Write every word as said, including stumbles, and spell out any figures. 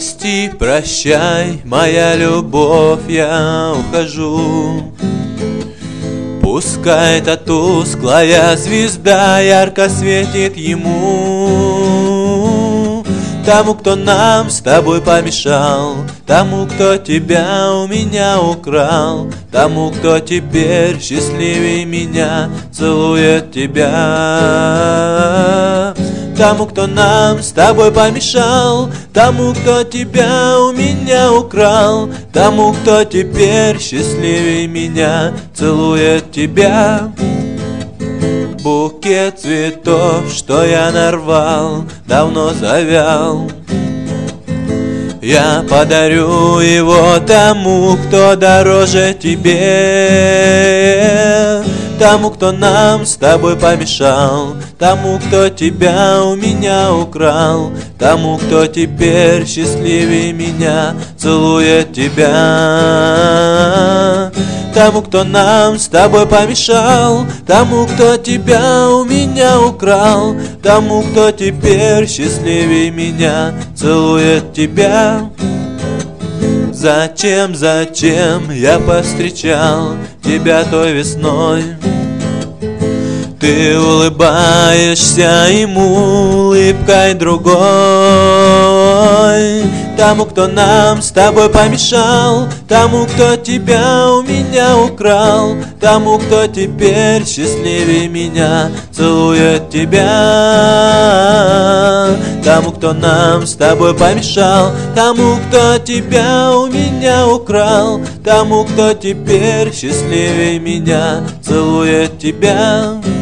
Прости, прощай, моя любовь, я ухожу. Пускай эта тусклая звезда ярко светит ему, тому, кто нам с тобой помешал, тому, кто тебя у меня украл, тому, кто теперь счастливее меня целует тебя. Тому, кто нам с тобой помешал, тому, кто тебя у меня украл, тому, кто теперь счастливее меня целует тебя. Букет цветов, что я нарвал, давно завял. Я подарю его тому, кто дороже тебе, тому, кто нам с тобой помешал, тому, кто тебя у меня украл, тому, кто теперь счастливее меня целует тебя. Тому, кто нам с тобой помешал, тому, кто тебя у меня украл, тому, кто теперь счастливее меня целует тебя. Зачем, зачем я повстречал тебя той весной? Ты улыбаешься ему улыбкой другой. Тому, кто нам с тобой помешал, тому, кто тебя у меня украл, тому, кто теперь счастливее меня целует тебя. Тому, кто нам с тобой помешал, тому, кто тебя у меня украл, тому, кто теперь счастливее меня целует тебя.